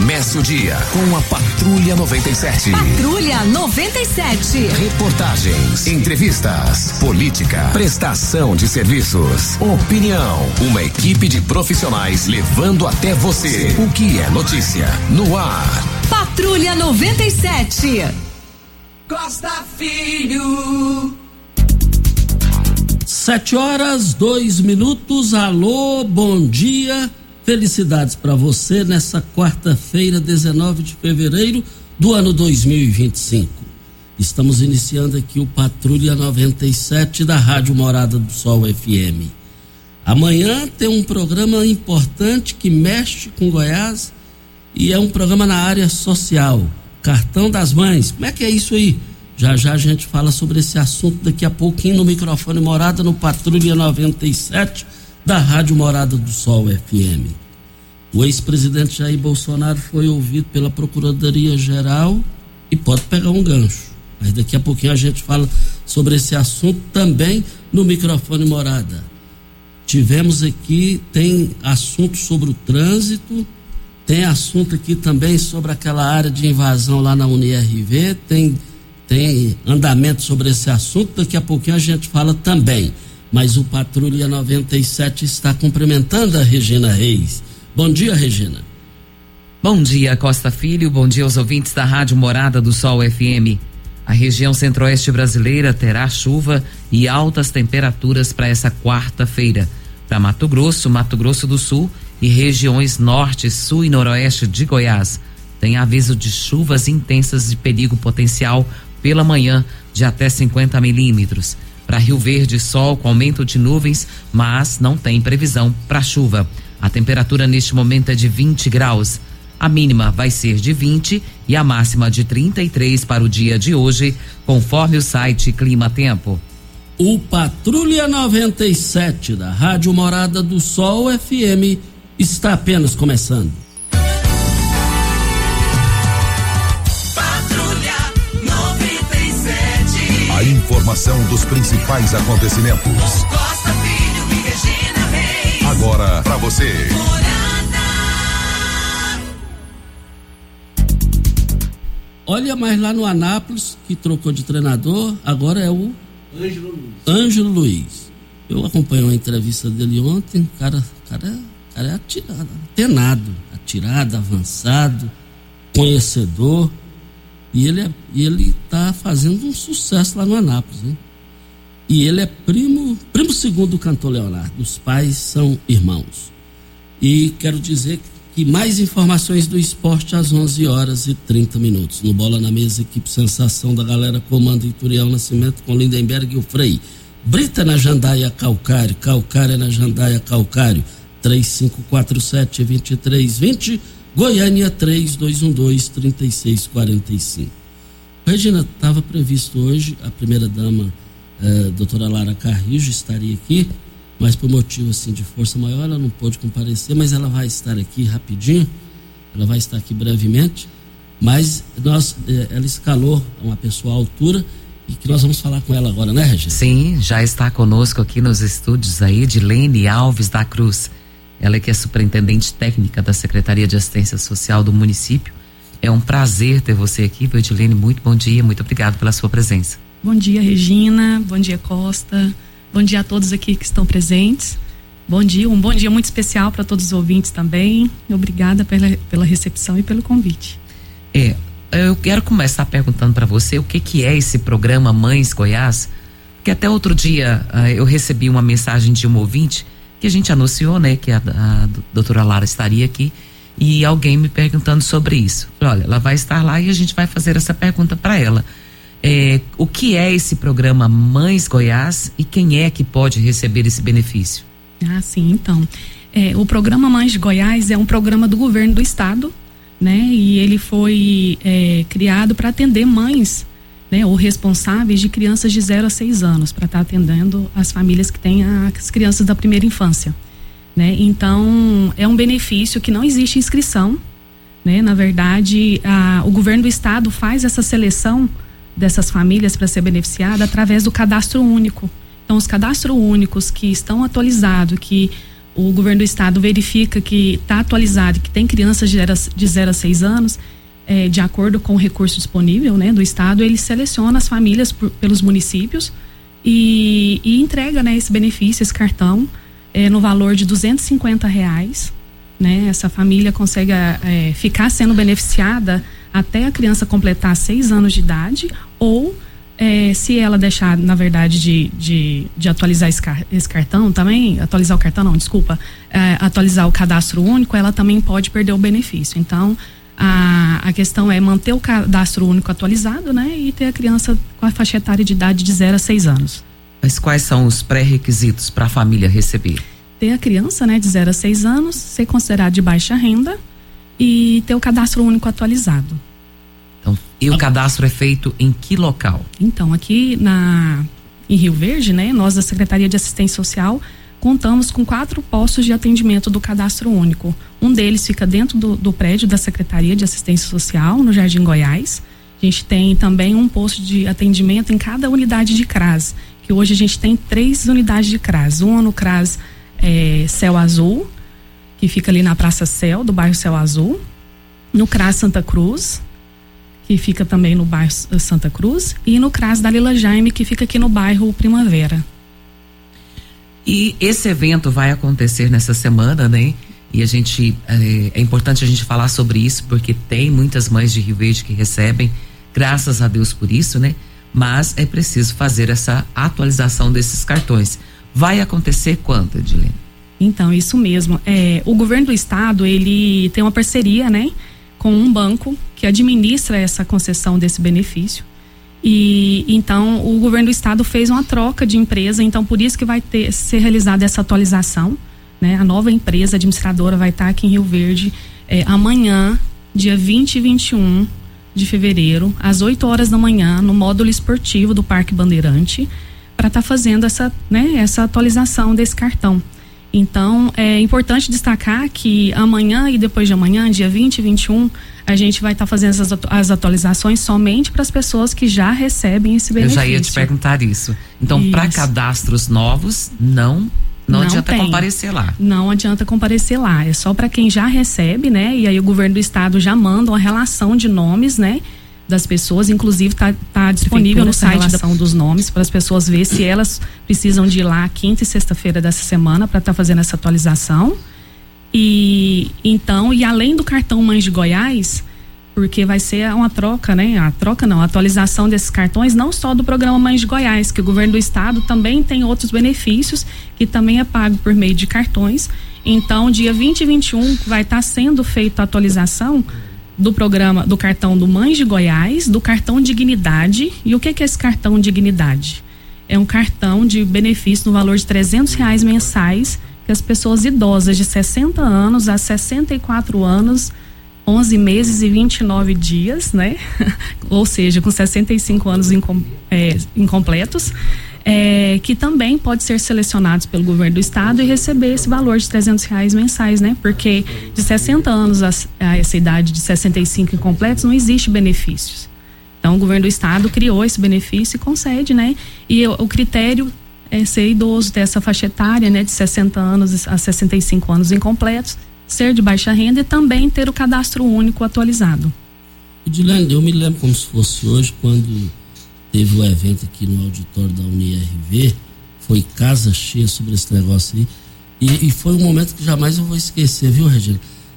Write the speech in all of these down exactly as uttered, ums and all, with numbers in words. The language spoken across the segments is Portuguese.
Comece o dia com a Patrulha noventa e sete. Patrulha noventa e sete. Reportagens, entrevistas, política, prestação de serviços, opinião. Uma equipe de profissionais levando até você o que é notícia no ar. Patrulha noventa e sete. Costa Filho. Sete horas, dois minutos. Alô, bom dia. Felicidades para você nessa quarta-feira, dezenove de fevereiro do ano dois mil e vinte e cinco. Estamos iniciando aqui o Patrulha noventa e sete da Rádio Morada do Sol F M. Amanhã tem um programa importante que mexe com Goiás e é um programa na área social. Cartão das Mães. Como é que é isso aí? Já já a gente fala sobre esse assunto daqui a pouquinho no microfone Morada, no Patrulha noventa e sete da Rádio Morada do Sol F M. O ex-presidente Jair Bolsonaro foi ouvido pela Procuradoria-Geral e pode pegar um gancho. Mas daqui a pouquinho a gente fala sobre esse assunto também no microfone Morada. Tivemos aqui, tem assunto sobre o trânsito, tem assunto aqui também sobre aquela área de invasão lá na U N I R V, tem, tem andamento sobre esse assunto, daqui a pouquinho a gente fala também. Mas o Patrulha noventa e sete está cumprimentando a Regina Reis. Bom dia, Regina. Bom dia, Costa Filho. Bom dia aos ouvintes da Rádio Morada do Sol F M. A região centro-oeste brasileira terá chuva e altas temperaturas para essa quarta-feira. Para Mato Grosso, Mato Grosso do Sul e regiões norte, sul e noroeste de Goiás, tem aviso de chuvas intensas de perigo potencial pela manhã de até cinquenta milímetros. Para Rio Verde, sol com aumento de nuvens, mas não tem previsão para chuva. A temperatura neste momento é de vinte graus. A mínima vai ser de vinte e a máxima de trinta e três para o dia de hoje, conforme o site Clima Tempo. O Patrulha noventa e sete da Rádio Morada do Sol F M está apenas começando. A informação dos principais acontecimentos. Costa Filho e Regina Reis. Agora pra você. Olha, mas lá no Anápolis, que trocou de treinador, agora é o Ângelo Luiz. Ângelo Luiz. Eu acompanhei uma entrevista dele ontem, o cara, cara, cara é atirado, atenado, atirado, avançado, conhecedor. E ele, é, e ele tá fazendo um sucesso lá no Anápolis, hein? E ele é primo, primo segundo do cantor Leonardo. Os pais são irmãos. E quero dizer que mais informações do esporte às onze horas e trinta minutos. No Bola na Mesa, equipe Sensação da galera comanda Ituriel Nascimento com Lindenberg e o Frei. Brita na Jandaia Calcário, Calcária na Jandaia Calcário. três cinco quatro sete, dois três dois zero. Goiânia três dois um dois, três seis quatro cinco. Regina, estava previsto hoje, a primeira-dama, eh, doutora Lara Carrijo, estaria aqui, mas por motivo assim, de força maior, ela não pôde comparecer, mas ela vai estar aqui rapidinho, ela vai estar aqui brevemente, mas nós, eh, ela escalou uma pessoa à altura e que nós vamos falar com ela agora, né, Regina? Sim, já está conosco aqui nos estúdios aí, Edilene Alves da Cruz. Ela que é superintendente técnica da Secretaria de Assistência Social do município. É um prazer ter você aqui, Edilene. Muito bom dia, muito obrigado pela sua presença. Bom dia, Regina. Bom dia, Costa. Bom dia a todos aqui que estão presentes. Bom dia, um bom dia muito especial para todos os ouvintes também. Obrigada pela, pela recepção e pelo convite. É, eu quero começar perguntando para você o que que é esse programa Mães Goiás, que até outro dia uh, eu recebi uma mensagem de um ouvinte que a gente anunciou, né, que a, a doutora Lara estaria aqui, e alguém me perguntando sobre isso. Olha, ela vai estar lá e a gente vai fazer essa pergunta para ela. É, o que é esse programa Mães Goiás e quem é que pode receber esse benefício? Ah, sim, então. É, o programa Mães de Goiás é um programa do governo do estado, né, e ele foi é, criado para atender mães, né, ou responsáveis de crianças de zero a seis anos, para estar tá atendendo as famílias que têm as crianças da primeira infância, né? Então, é um benefício que não existe inscrição, né? Na verdade, a, o governo do estado faz essa seleção dessas famílias para ser beneficiada através do cadastro único. Então, os cadastros únicos que estão atualizados, que o governo do estado verifica que está atualizado, que tem crianças de zero a seis anos, é, de acordo com o recurso disponível, né, do estado, ele seleciona as famílias por, pelos municípios e, e entrega, né, esse benefício, esse cartão, é, no valor de duzentos e cinquenta reais, né? Essa família consegue é, ficar sendo beneficiada até a criança completar seis anos de idade, ou É, se ela deixar, na verdade, de, de, de atualizar esse, car- esse cartão também, atualizar o cartão não, desculpa, é, atualizar o cadastro único, ela também pode perder o benefício. Então, a, a questão é manter o cadastro único atualizado, né, e ter a criança com a faixa etária de idade de zero a seis anos. Mas quais são os pré-requisitos para a família receber? Ter a criança, né, de zero a seis anos, ser considerado de baixa renda e ter o cadastro único atualizado. Então, e o cadastro é feito em que local? Então, aqui na, em Rio Verde, né, nós da Secretaria de Assistência Social contamos com quatro postos de atendimento do cadastro único. Um deles fica dentro do, do prédio da Secretaria de Assistência Social, no Jardim Goiás. A gente tem também um posto de atendimento em cada unidade de C R A S, que hoje a gente tem três unidades de C R A S. Uma no C R A S é, Céu Azul, que fica ali na Praça Céu, do bairro Céu Azul. No C R A S Santa Cruz, que fica também no bairro Santa Cruz, e no C R A S da Lila Jaime, que fica aqui no bairro Primavera. E esse evento vai acontecer nessa semana, né? E a gente, é, é importante a gente falar sobre isso, porque tem muitas mães de Rio Verde que recebem, graças a Deus por isso, né? Mas é preciso fazer essa atualização desses cartões. Vai acontecer quando, Edilene? Então, isso mesmo. É, o governo do estado, ele tem uma parceria, né, com um banco que administra essa concessão desse benefício. E então o governo do estado fez uma troca de empresa, então por isso que vai ter ser realizada essa atualização, né? A nova empresa administradora vai estar aqui em Rio Verde é, amanhã, dia vinte e vinte e um de fevereiro, às oito horas da manhã, no módulo esportivo do Parque Bandeirante, para estar tá fazendo essa, né, essa atualização desse cartão. Então, é importante destacar que amanhã e depois de amanhã, dia vinte e vinte e um, a gente vai estar tá fazendo essas, as atualizações somente para as pessoas que já recebem esse benefício. Eu já ia te perguntar isso. Então, para cadastros novos, não, não, não adianta tem. comparecer lá. Não adianta comparecer lá. É só para quem já recebe, né? E aí o governo do estado já manda uma relação de nomes, né, das pessoas, inclusive está tá disponível no site da relação dos nomes para as pessoas ver se elas precisam de ir lá quinta e sexta-feira dessa semana para estar tá fazendo essa atualização. E então, e além do cartão Mães de Goiás, porque vai ser uma troca, né? A troca não, a atualização desses cartões, não só do programa Mães de Goiás, que o governo do estado também tem outros benefícios que também é pago por meio de cartões. Então, dia vinte e vinte e um vai estar tá sendo feita a atualização do programa, do cartão do Mães de Goiás, do cartão Dignidade. E o que que é esse cartão Dignidade? É um cartão de benefício no valor de trezentos reais mensais, que as pessoas idosas de sessenta anos a sessenta e quatro anos, onze meses e vinte e nove dias, né? Ou seja, com sessenta e cinco anos incom, é, incompletos, é, que também pode ser selecionados pelo governo do estado e receber esse valor de trezentos reais mensais, né? Porque de sessenta anos a, a essa idade de sessenta e cinco incompletos não existe benefícios. Então o governo do estado criou esse benefício e concede, né? E o, o critério é ser idoso dessa faixa etária, né? De sessenta anos a sessenta e cinco anos incompletos, ser de baixa renda e também ter o cadastro único atualizado. Edilene, eu me lembro como se fosse hoje, quando teve o um evento aqui no auditório da Uni R V, foi casa cheia sobre esse negócio aí, e, e foi um momento que jamais eu vou esquecer, viu, Regina?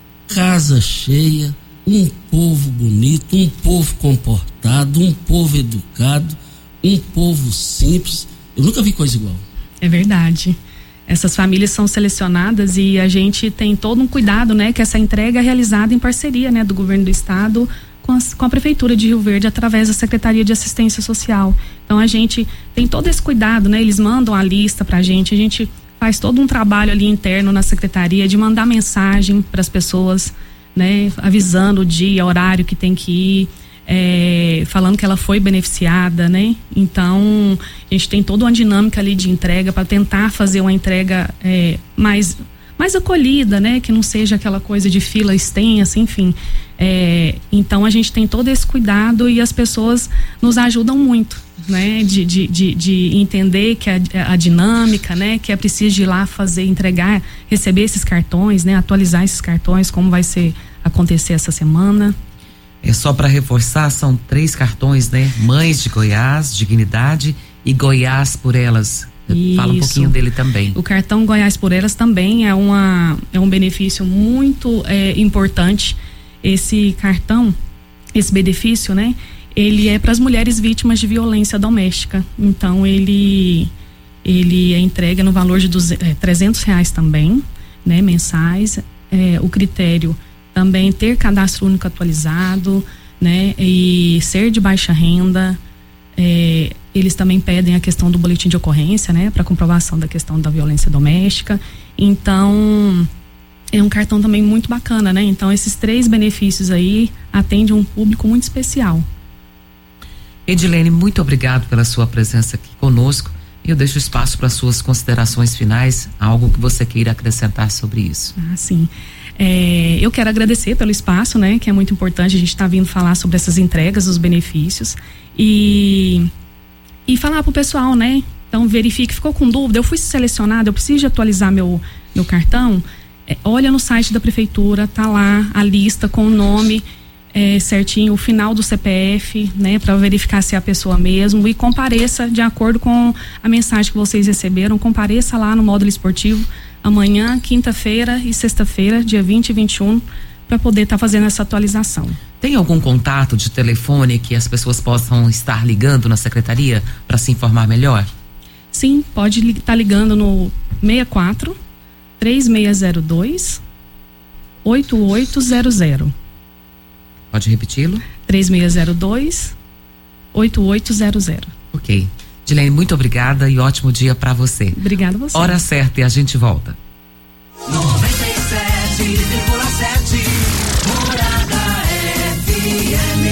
Casa cheia, um povo bonito, um povo comportado, um povo educado, um povo simples. Eu nunca vi coisa igual. É verdade. Essas famílias são selecionadas e a gente tem todo um cuidado, né? Que essa entrega é realizada em parceria, né? Do governo do estado com a, com a Prefeitura de Rio Verde, através da Secretaria de Assistência Social. Então a gente tem todo esse cuidado, né? Eles mandam a lista pra gente, a gente faz todo um trabalho ali interno na Secretaria de mandar mensagem para as pessoas, né? Avisando o dia, horário que tem que ir. É, falando que ela foi beneficiada, né? Então a gente tem toda uma dinâmica ali de entrega para tentar fazer uma entrega é, mais mais acolhida, né? Que não seja aquela coisa de fila extensa, enfim. É, então a gente tem todo esse cuidado e as pessoas nos ajudam muito, né? De, de, de, de entender que a, a dinâmica, né? Que é preciso ir lá fazer, entregar, receber esses cartões, né? Atualizar esses cartões, como vai ser acontecer essa semana. É só para reforçar, são três cartões, né? Mães de Goiás, Dignidade e Goiás por Elas. Isso. Fala um pouquinho dele também. O cartão Goiás por Elas também é, uma, é um benefício muito é, importante. Esse cartão, esse benefício, né? Ele é para as mulheres vítimas de violência doméstica. Então, ele, ele é entregue no valor de duzentos, é, trezentos reais também, né? Mensais. É, o critério também ter cadastro único atualizado, né? E ser de baixa renda. É, eles também pedem a questão do boletim de ocorrência, né? Para comprovação da questão da violência doméstica. Então, é um cartão também muito bacana, né? Então, esses três benefícios aí atendem um público muito especial. Edilene, muito obrigado pela sua presença aqui conosco. Eu deixo espaço para suas considerações finais, algo que você queira acrescentar sobre isso. Ah, sim. É, eu quero agradecer pelo espaço, né? Que é muito importante, a gente está vindo falar sobre essas entregas, os benefícios e, e falar pro pessoal, né? Então, verifique, ficou com dúvida, eu fui selecionada, eu preciso de atualizar meu, meu cartão, é, olha no site da prefeitura, tá lá a lista com o nome é, certinho, o final do C P F, né? Para verificar se é a pessoa mesmo e compareça de acordo com a mensagem que vocês receberam, compareça lá no módulo esportivo amanhã, quinta-feira e sexta-feira, dia vinte e vinte e um, para poder estar tá fazendo essa atualização. Tem algum contato de telefone que as pessoas possam estar ligando na secretaria para se informar melhor? Sim, pode estar tá ligando no seis quatro, três seis zero dois, oito oito zero zero. Pode repeti-lo? três seis zero dois, oito oito zero zero. Ok. Edilene, muito obrigada e ótimo dia para você. Obrigada a você. Hora certa e a gente volta. noventa e sete vírgula sete Morada F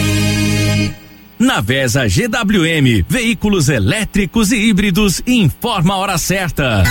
M. Na Vesa G W M, veículos elétricos e híbridos, informa a hora certa.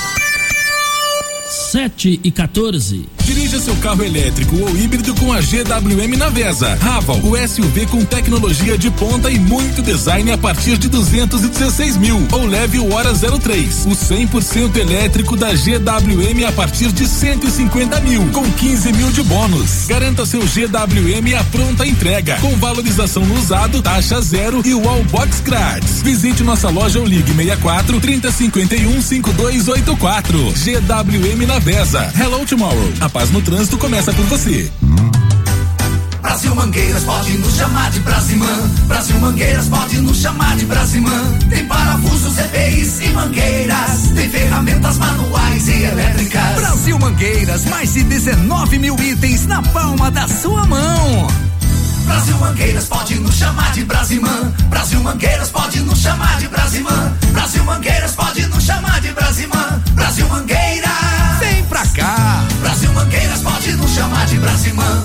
sete e quatorze. Dirija seu carro elétrico ou híbrido com a G W M na Vesa. Raval, o S U V com tecnologia de ponta e muito design a partir de duzentos e dezesseis mil. Ou leve o Hora zero três, o cem por cento elétrico da G W M a partir de cento e cinquenta mil, com quinze mil de bônus. Garanta seu G W M à pronta entrega, com valorização no usado, taxa zero e wall box grátis. Visite nossa loja ou ligue seis quatro, trinta, cinquenta e um, cinquenta e dois oitenta e quatro. G W M na Vesa. Hello Tomorrow. A paz no trânsito começa por você. Brasil Mangueiras pode nos chamar de Brasimã. Brasil Mangueiras pode nos chamar de Brasimã. Tem parafusos, E P Is e mangueiras. Tem ferramentas manuais e elétricas. Brasil Mangueiras, mais de dezenove mil itens na palma da sua mão. Brasil Mangueiras pode nos chamar de Brasimã. Brasil Mangueiras pode nos chamar de Brasimã. Brasil Mangueiras pode nos chamar de Brasimã. Brasil Mangueiras, vem pra cá. Brasil Mangueiras pode nos chamar de Brasimã.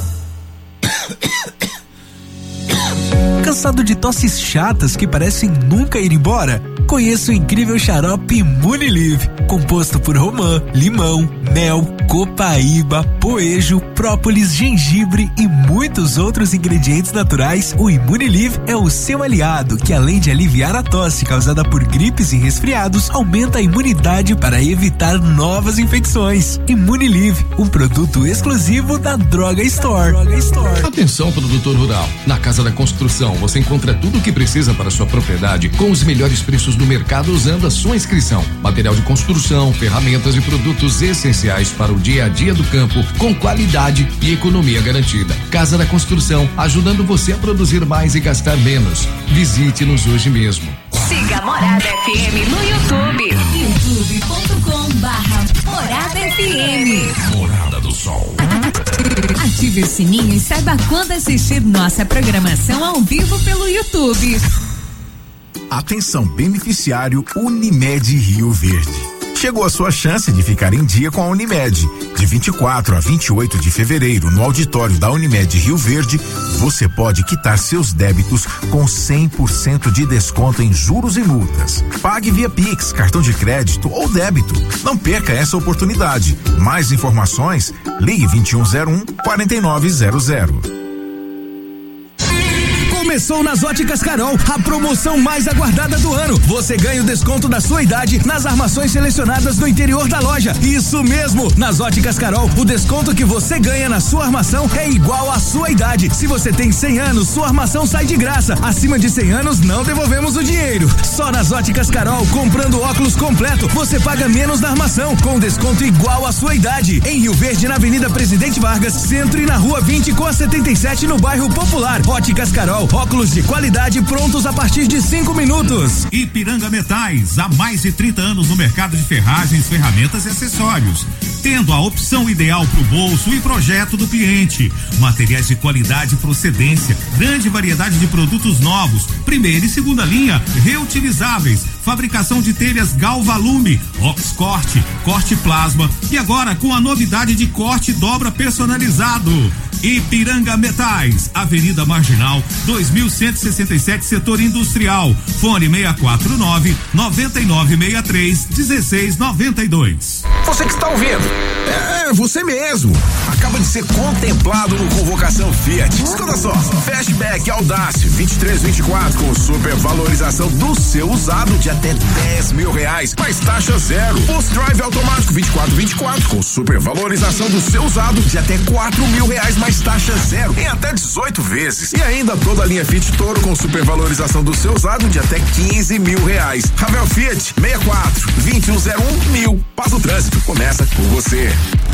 Cansado de tosses chatas que parecem nunca ir embora? Conheça o incrível xarope Imunilive, composto por romã, limão, mel, copaíba, poejo, própolis, gengibre e muitos outros ingredientes naturais. O Imunilive é o seu aliado, que além de aliviar a tosse causada por gripes e resfriados, aumenta a imunidade para evitar novas infecções. Imunilive, um produto exclusivo da Droga Store. Droga Store. Atenção, produtor rural. Na Casa da Construção você encontra tudo o que precisa para sua propriedade com os melhores preços do mercado usando a sua inscrição. Material de construção, ferramentas e produtos essenciais para o dia a dia do campo com qualidade e economia garantida. Casa da Construção, ajudando você a produzir mais e gastar menos. Visite-nos hoje mesmo. Siga Morada F M no YouTube. youtube ponto com barra Morada F M. Morada do Sol. Ative o sininho e saiba quando assistir nossa programação ao vivo pelo YouTube. Atenção, beneficiário Unimed Rio Verde. Chegou a sua chance de ficar em dia com a Unimed. De vinte e quatro a vinte e oito de fevereiro, no auditório da Unimed Rio Verde, você pode quitar seus débitos com cem por cento de desconto em juros e multas. Pague via Pix, cartão de crédito ou débito. Não perca essa oportunidade. Mais informações, ligue vinte e um zero um, quarenta e nove zero zero. Começou nas Óticas Carol, a promoção mais aguardada do ano. Você ganha o desconto da sua idade nas armações selecionadas do interior da loja. Isso mesmo, nas Óticas Carol, o desconto que você ganha na sua armação é igual à sua idade. Se você tem cem anos, sua armação sai de graça. Acima de cem anos, não devolvemos o dinheiro. Só nas Óticas Carol, comprando óculos completo, você paga menos na armação, com desconto igual à sua idade. Em Rio Verde, na Avenida Presidente Vargas, Centro, e na Rua vinte com a setenta e sete no bairro Popular. Óticas Carol, óculos de qualidade prontos a partir de cinco minutos. Ipiranga Metais, há mais de trinta anos no mercado de ferragens, ferramentas e acessórios, tendo a opção ideal para o bolso e projeto do cliente. Materiais de qualidade e procedência, grande variedade de produtos novos, primeira e segunda linha, reutilizáveis, fabricação de telhas Galvalume, Oxcorte, corte plasma e agora com a novidade de corte dobra personalizado. Ipiranga Metais, Avenida Marginal, dois mil cento e sessenta e sete, Setor Industrial. Fone seis quatro nove, nove nove seis três, um seis nove dois. Você que está ouvindo, é você mesmo. Acaba de ser contemplado no Convocação Fiat. Escuta só, Fastback Audace vinte e três vinte e quatro com supervalorização do seu usado de até dez mil reais, mais taxa zero. Post Drive automático vinte e quatro vinte e quatro com supervalorização do seu usado de até quatro mil reais, mais taxa zero em até dezoito vezes. E ainda toda a linha Fiat Toro com supervalorização do seu usado de até quinze mil reais. Ravel Fiat seis quatro, dois um zero um mil. Passa o trânsito, começa com você.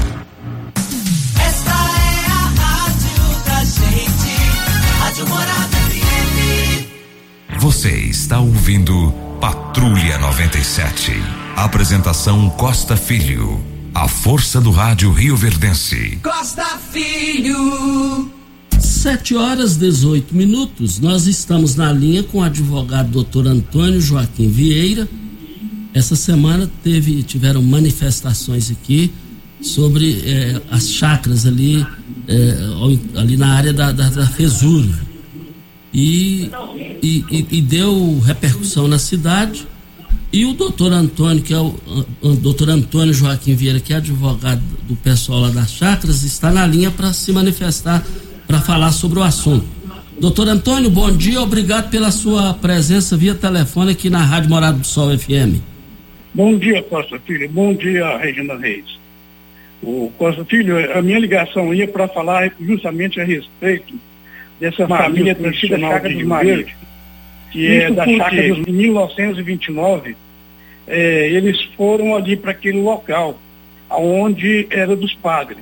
Esta é a rádio da gente, Rádio Morada F M. Você está ouvindo Patrulha noventa e sete. Apresentação Costa Filho. A força do rádio rioverdense. Costa Filho. Sete horas dezoito minutos. Nós estamos na linha com o advogado doutor Antônio Joaquim Vieira. Essa semana teve, tiveram manifestações aqui sobre eh, as chacras ali, eh, ali na área da, da, da Fesur. E, e, e, e deu repercussão na cidade. E o doutor Antônio, que é o, o doutor Antônio Joaquim Vieira, que é advogado do pessoal lá das chacras, está na linha para se manifestar, para falar sobre o assunto. Doutor Antônio, bom dia, obrigado pela sua presença via telefone aqui na Rádio Morada do Sol F M. Bom dia, Costa Filho, bom dia, Regina Reis. O Costa Filho, a minha ligação ia para falar justamente a respeito dessa família tradicional de Rio Verde, que é da chácara de mil novecentos e vinte e nove, é, eles foram ali para aquele local, onde era dos padres,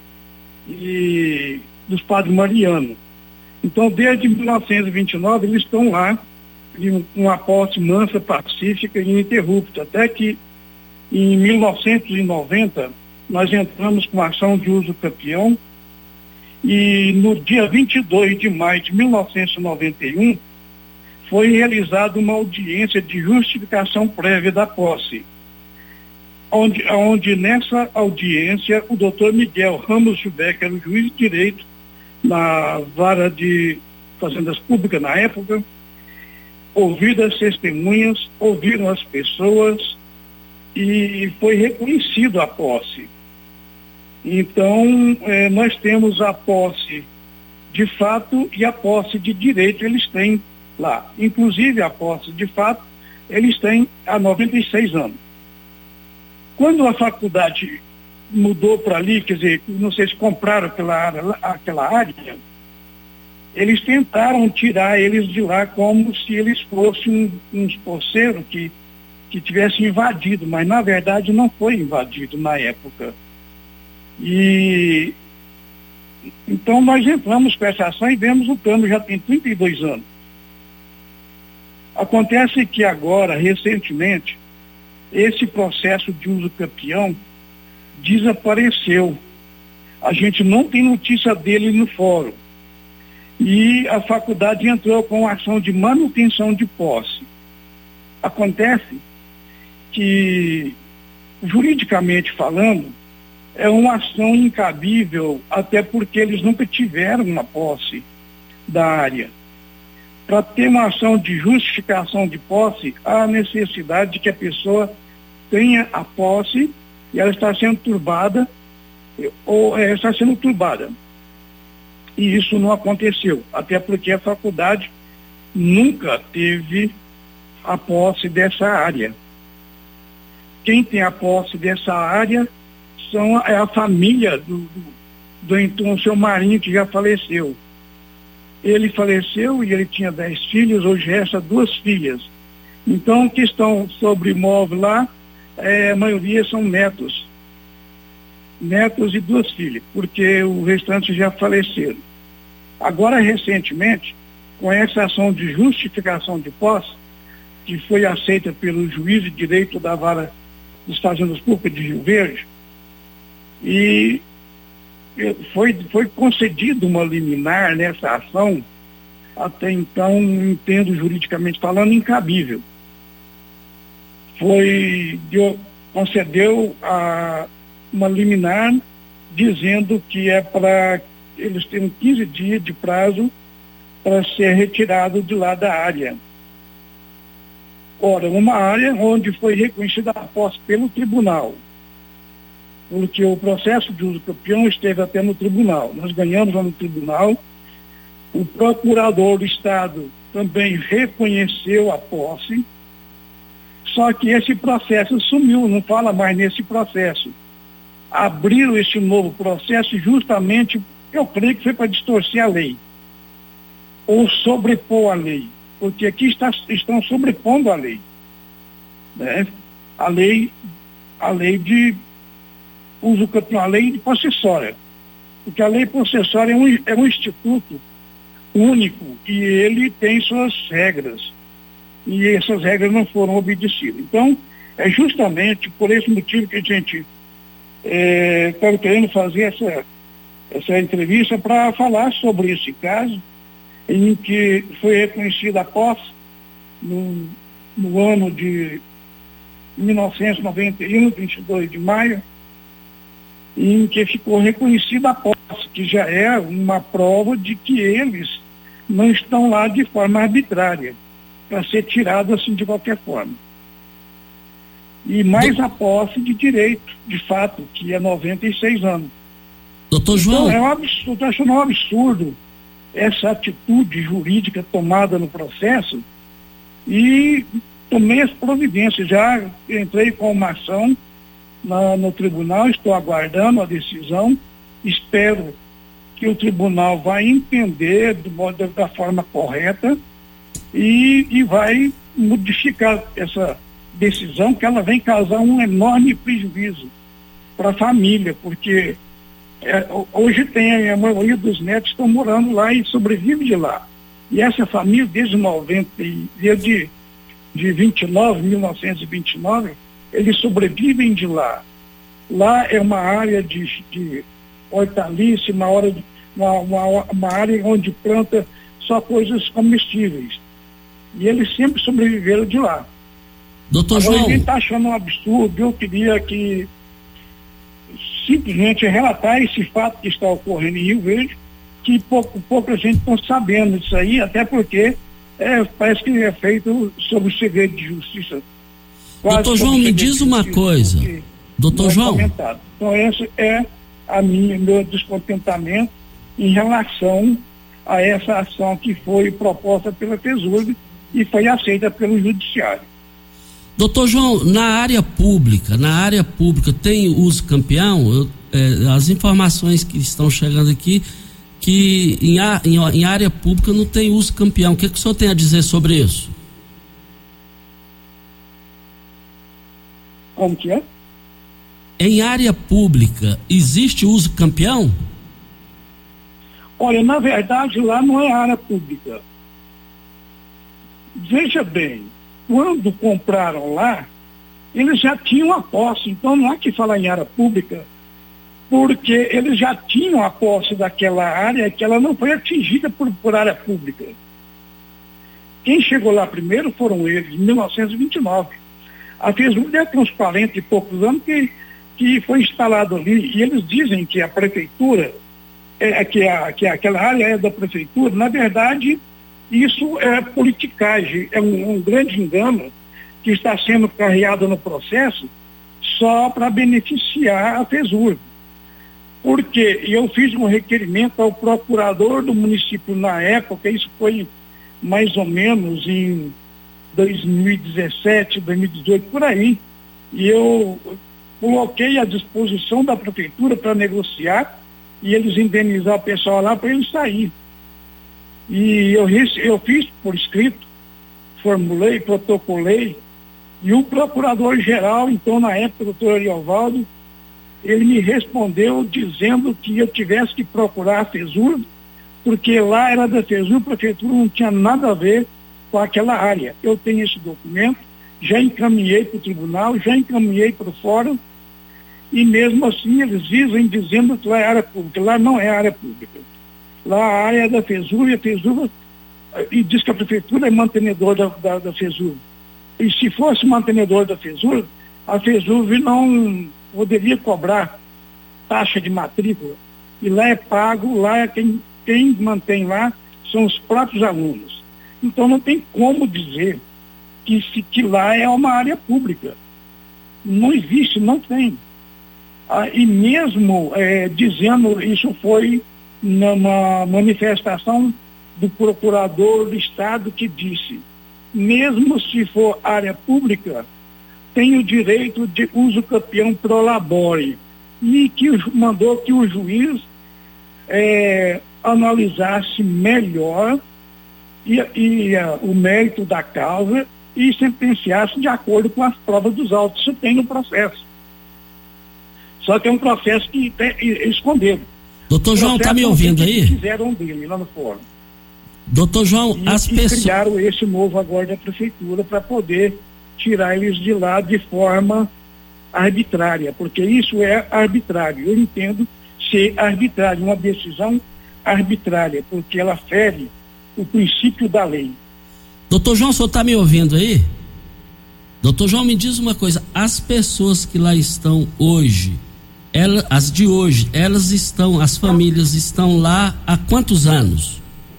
e dos padres marianos. Então, desde mil novecentos e vinte e nove, eles estão lá, com uma posse mansa, pacífica e ininterrupta, até que em mil novecentos e noventa, nós entramos com ação de uso campeão, e no dia vinte e dois de maio de mil novecentos e noventa e um, foi realizada uma audiência de justificação prévia da posse, onde, onde nessa audiência o doutor Miguel Ramos Gilberto, que era o juiz de direito na vara de fazendas públicas na época, ouviram as testemunhas, ouviram as pessoas e foi reconhecido a posse. Então, eh, nós temos a posse de fato e a posse de direito, eles têm lá. Inclusive a posse de fato, eles têm há noventa e seis anos. Quando a faculdade mudou para ali, quer dizer, não sei se compraram aquela área, aquela área, eles tentaram tirar eles de lá como se eles fossem uns poceiros que, que tivessem invadido, mas na verdade não foi invadido na época. E então nós entramos com essa ação e vemos o cano já tem trinta e dois anos. Acontece que agora, recentemente, esse processo de uso campeão desapareceu. A gente não tem notícia dele no fórum. E a faculdade entrou com ação de manutenção de posse. Acontece que, juridicamente falando, é uma ação incabível, até porque eles nunca tiveram uma posse da área. Para ter uma ação de justificação de posse, há a necessidade de que a pessoa tenha a posse e ela está sendo turbada, ou é, está sendo turbada. E isso não aconteceu, até porque a faculdade nunca teve a posse dessa área. Quem tem a posse dessa área são, é a família do, do, do então seu Marinho, que já faleceu. Ele faleceu e ele tinha dez filhos, hoje resta duas filhas. Então, que estão sobre imóvel lá, é, a maioria são netos. Netos e duas filhas, porque o restante já faleceram. Agora, recentemente, com essa ação de justificação de posse, que foi aceita pelo juiz de direito da vara dos Fazendas Públicas de Rio Verde, e foi, foi concedido uma liminar nessa ação, até então, entendo juridicamente falando, incabível. Foi, deu, concedeu a, uma liminar dizendo que é para eles terem quinze dias de prazo para ser retirado de lá da área. Ora, uma área onde foi reconhecida a posse pelo tribunal, porque o processo de uso campeão esteve até no tribunal. Nós ganhamos lá no tribunal, o procurador do Estado também reconheceu a posse, só que esse processo sumiu, não fala mais nesse processo. Abriram esse novo processo justamente, eu creio que foi para distorcer a lei, ou sobrepor a lei, porque aqui está, estão sobrepondo a lei, né? A lei, a lei de uso campeão, a lei de possessória, porque a lei possessória é um, é um instituto único e ele tem suas regras, e essas regras não foram obedecidas. Então, é justamente por esse motivo que a gente está é, querendo fazer essa, essa entrevista para falar sobre esse caso, em que foi reconhecida a posse no, no ano de mil novecentos e noventa e um, vinte e dois de maio, em que ficou reconhecida a posse, que já é uma prova de que eles não estão lá de forma arbitrária, para ser tirado assim de qualquer forma. E mais a posse de direito, de fato, que é noventa e seis anos. Doutor João. Então, é um absurdo, eu estou achando um absurdo essa atitude jurídica tomada no processo, e tomei as providências. Já entrei com uma ação na, no tribunal, estou aguardando a decisão, espero que o tribunal vai entender do modo, da forma correta e, e vai modificar essa decisão, que ela vem causar um enorme prejuízo para a família, porque é, hoje tem a maioria dos netos estão morando lá e sobrevivem de lá. E essa família, desde noventa, desde de vinte e nove, mil novecentos e vinte e nove, eles sobrevivem de lá. Lá é uma área de, de hortaliça, uma, hora de, uma, uma, uma área onde planta só coisas comestíveis. E eles sempre sobreviveram de lá. Doutor Agora, João. Alguém está achando um absurdo, eu queria que simplesmente relatar esse fato que está ocorrendo em Rio Verde, que pouco, pouca gente está sabendo disso aí, até porque é, parece que é feito sob o segredo de justiça. Doutor João, me diz uma coisa. Doutor João. Então, esse é a minha, meu descontentamento em relação a essa ação que foi proposta pela Tesouro e foi aceita pelo Judiciário. Doutor João, na área pública, na área pública tem uso campeão? Eu, é, as informações que estão chegando aqui, que em, em, em área pública não tem uso campeão. O que, que o senhor tem a dizer sobre isso? Como que é? Em área pública, existe uso campeão? Olha, na verdade, lá não é área pública. Veja bem, quando compraram lá, eles já tinham a posse, então não há que falar em área pública, porque eles já tinham a posse daquela área, que ela não foi atingida por, por área pública. Quem chegou lá primeiro foram eles, em mil novecentos e vinte e nove. A Tesouro deve ter uns quarenta e poucos anos que, que foi instalado ali, e eles dizem que a prefeitura, é, que, a, que aquela área é da prefeitura. Na verdade, isso é politicagem, é um, um grande engano que está sendo carreado no processo só para beneficiar a Tesouro. Porque eu fiz um requerimento ao procurador do município na época, isso foi mais ou menos em dois mil e dezessete, dois mil e dezoito, por aí, e eu coloquei à disposição da prefeitura para negociar e eles indenizar o pessoal lá para eles sair. E eu, eu fiz por escrito, formulei, protocolei, e o procurador-geral, então na época, o doutor Ariovaldo, ele me respondeu dizendo que eu tivesse que procurar a FESUR, porque lá era da FESUR, a prefeitura não tinha nada a ver com aquela área. Eu tenho esse documento, já encaminhei para o tribunal, já encaminhei para o fórum, e mesmo assim eles dizem dizendo que lá é área pública. Lá não é área pública. Lá a área é da FESUR, e a FESUR, e diz que a prefeitura é mantenedor da, da, da FESUR. E se fosse mantenedor da FESUR, a FESUR não poderia cobrar taxa de matrícula. E lá é pago, lá é quem, quem mantém lá são os próprios alunos. Então não tem como dizer que, se, que lá é uma área pública. Não existe, não tem. Ah, e mesmo é, dizendo, isso foi numa manifestação do procurador do Estado que disse, mesmo se for área pública, tem o direito de uso campeão pro labore, e que mandou que o juiz é, analisasse melhor e, e uh, o mérito da causa e sentenciasse de acordo com as provas dos autos. Isso tem no processo. Só que é um processo que tem, esconderam. Doutor João, está me ouvindo aí? Fizeram dele lá no fórum. Doutor João, e, as e pessoas... criaram esse novo agora da prefeitura para poder tirar eles de lá de forma arbitrária, porque isso é arbitrário. Eu entendo ser arbitrário, uma decisão arbitrária, porque ela fere o princípio da lei. Doutor João, o senhor está me ouvindo aí? Doutor João, me diz uma coisa, as pessoas que lá estão hoje, ela, as de hoje, elas estão, as famílias estão lá há quantos anos?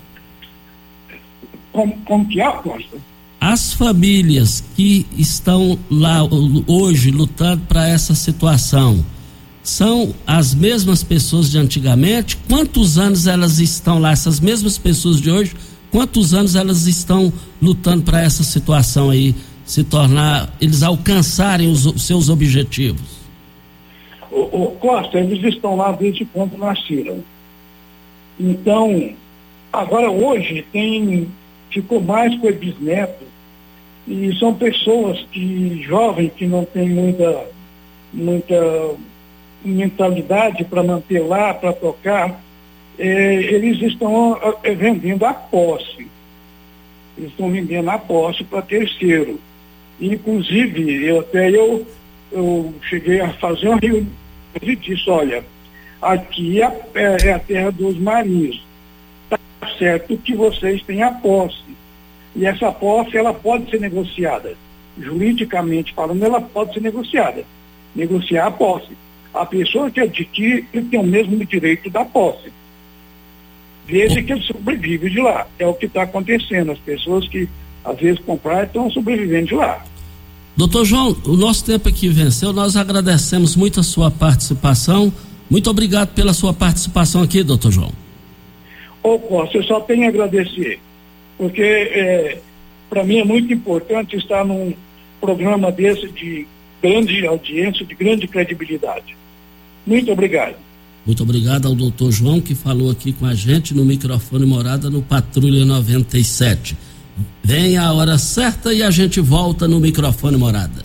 Como, como que é, Costa? As famílias que estão lá hoje lutando para essa situação, são as mesmas pessoas de antigamente? Quantos anos elas estão lá, essas mesmas pessoas de hoje, quantos anos elas estão lutando para essa situação aí se tornar, eles alcançarem os, os seus objetivos? O, o Costa, eles estão lá desde quando nasceram. Então, agora hoje tem, ficou mais com o bisneto, e são pessoas que, jovens, que não têm muita, muita mentalidade para manter lá, para tocar, é, eles estão é, vendendo a posse. Eles estão vendendo a posse para terceiro. Inclusive, eu, até eu, eu cheguei a fazer uma reunião e disse, olha, aqui é, é a terra dos marinhos. Está certo que vocês têm a posse. E essa posse, ela pode ser negociada. Juridicamente falando, ela pode ser negociada. Negociar a posse. A pessoa que adquire, ele tem o mesmo direito da posse. Desde que ele sobrevive de lá. É o que está acontecendo. As pessoas que às vezes compraram estão sobrevivendo de lá. Doutor João, o nosso tempo aqui venceu. Nós agradecemos muito a sua participação. Muito obrigado pela sua participação aqui, doutor João. Ô, Costa, eu só tenho a agradecer. Porque é, para mim é muito importante estar num programa desse de grande audiência, de grande credibilidade. Muito obrigado. Muito obrigado ao doutor João, que falou aqui com a gente no microfone Morada no Patrulha noventa e sete. Vem a hora certa e a gente volta no microfone Morada.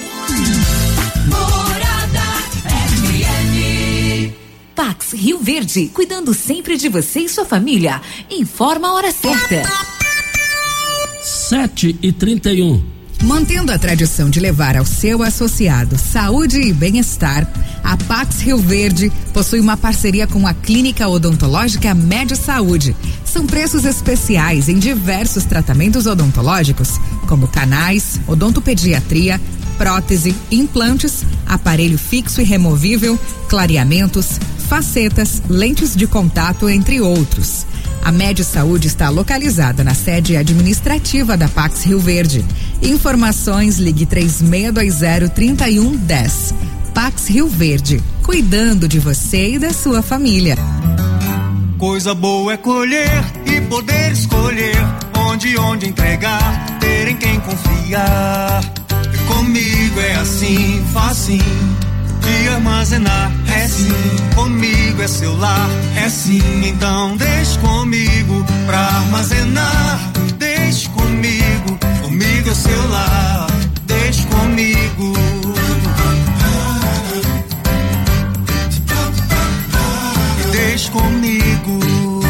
Morada F M. Pax Rio Verde, cuidando sempre de você e sua família. Informa a hora certa. sete e trinta e um. Mantendo a tradição de levar ao seu associado saúde e bem-estar, a Pax Rio Verde possui uma parceria com a Clínica Odontológica Med Saúde. São preços especiais em diversos tratamentos odontológicos, como canais, odontopediatria, prótese, implantes, aparelho fixo e removível, clareamentos, facetas, lentes de contato, entre outros. A Med Saúde está localizada na sede administrativa da Pax Rio Verde. Informações, ligue três seis dois zero, três um um zero. Pax Rio Verde, cuidando de você e da sua família. Coisa boa é colher e poder escolher onde de onde entregar, ter em quem confiar. Comigo é assim, facinho de armazenar, é sim. Comigo é seu lar, é sim. Então deixe comigo pra armazenar. Deixe comigo, comigo é seu lar. Deixe comigo. Deixe comigo.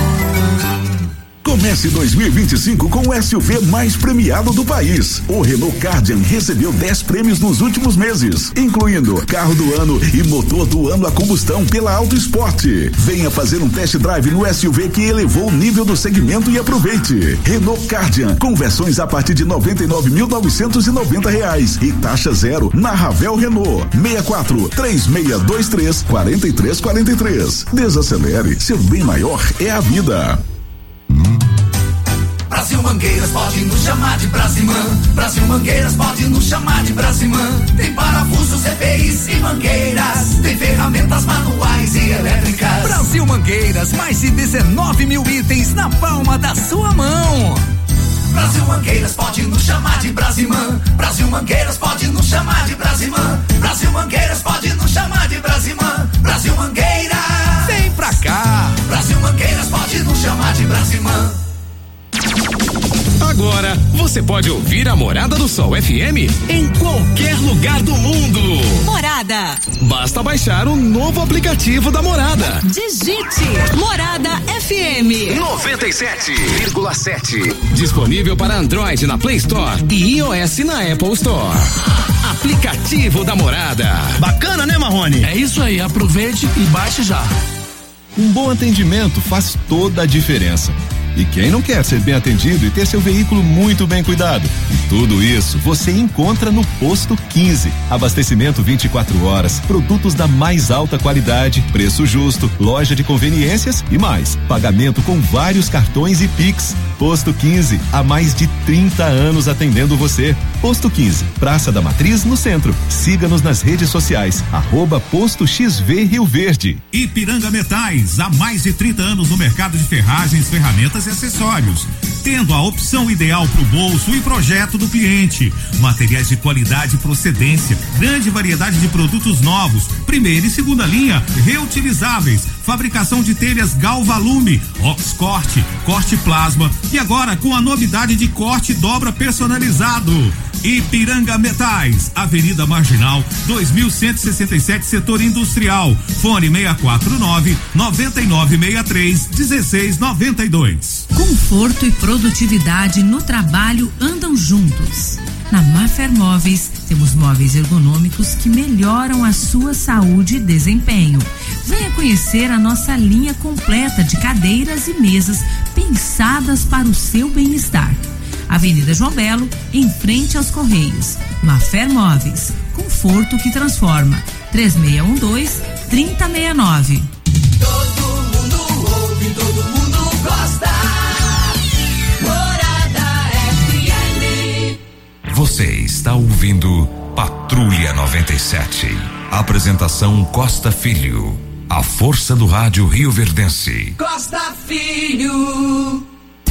Comece dois mil e vinte e cinco com o S U V mais premiado do país. O Renault Kardian recebeu dez prêmios nos últimos meses, incluindo carro do ano e motor do ano a combustão pela Auto Sport. Venha fazer um test drive no S U V que elevou o nível do segmento e aproveite. Renault Kardian, com versões a partir de noventa e nove mil novecentos e noventa reais e taxa zero na Ravel Renault. seis quatro, três seis dois três, quatro três quatro três. Desacelere, seu bem maior é a vida. Brasil Mangueiras pode nos chamar de Brasimã. Brasil Mangueiras pode nos chamar de Brasimã. Tem parafusos, C P Is e mangueiras. Tem ferramentas manuais e elétricas. Brasil Mangueiras, mais de dezenove mil itens na palma da sua mão. Brasil Mangueiras pode nos chamar de Brasimã. Brasil Mangueiras pode nos chamar de Brasimã. Brasil Mangueiras pode nos chamar de Brasimã. Brasil Mangueiras, vem pra cá. Brasil Mangueiras pode nos chamar de Brasimã. Agora você pode ouvir a Morada do Sol F M em qualquer lugar do mundo. Morada. Basta baixar o novo aplicativo da Morada. Digite Morada F M noventa e sete vírgula sete. Disponível para Android na Play Store e iOS na Apple Store. Aplicativo da Morada. Bacana, né, Marrone? É isso aí, aproveite e baixe já. Um bom atendimento faz toda a diferença. E quem não quer ser bem atendido e ter seu veículo muito bem cuidado? E tudo isso você encontra no Posto quinze. Abastecimento vinte e quatro horas, produtos da mais alta qualidade, preço justo, loja de conveniências e mais. Pagamento com vários cartões e Pix. Posto quinze, há mais de trinta anos atendendo você. Posto quinze, Praça da Matriz, no centro. Siga-nos nas redes sociais, arroba Posto X V Rio Verde. Ipiranga Metais, há mais de trinta anos no mercado de ferragens, ferramentas e acessórios, tendo a opção ideal para o bolso e projeto do cliente. Materiais de qualidade e procedência, grande variedade de produtos novos, primeira e segunda linha, reutilizáveis, fabricação de telhas Galvalume, Oxcorte, corte plasma e agora com a novidade de corte dobra personalizado. Ipiranga Metais, Avenida Marginal, dois mil cento e sessenta e sete, Setor Industrial. Fone seis quatro nove, nove nove seis três, um seis nove dois. Conforto e produtividade no trabalho andam juntos. Na Mafer Móveis, temos móveis ergonômicos que melhoram a sua saúde e desempenho. Venha conhecer a nossa linha completa de cadeiras e mesas pensadas para o seu bem-estar. Avenida João Belo, em frente aos Correios. Mafer Móveis, conforto que transforma. três seis um dois, três zero seis nove. Todo mundo ouve, todo mundo gosta. Morada F M. Você está ouvindo Patrulha noventa e sete. Apresentação Costa Filho. A força do rádio rioverdense. Costa Filho.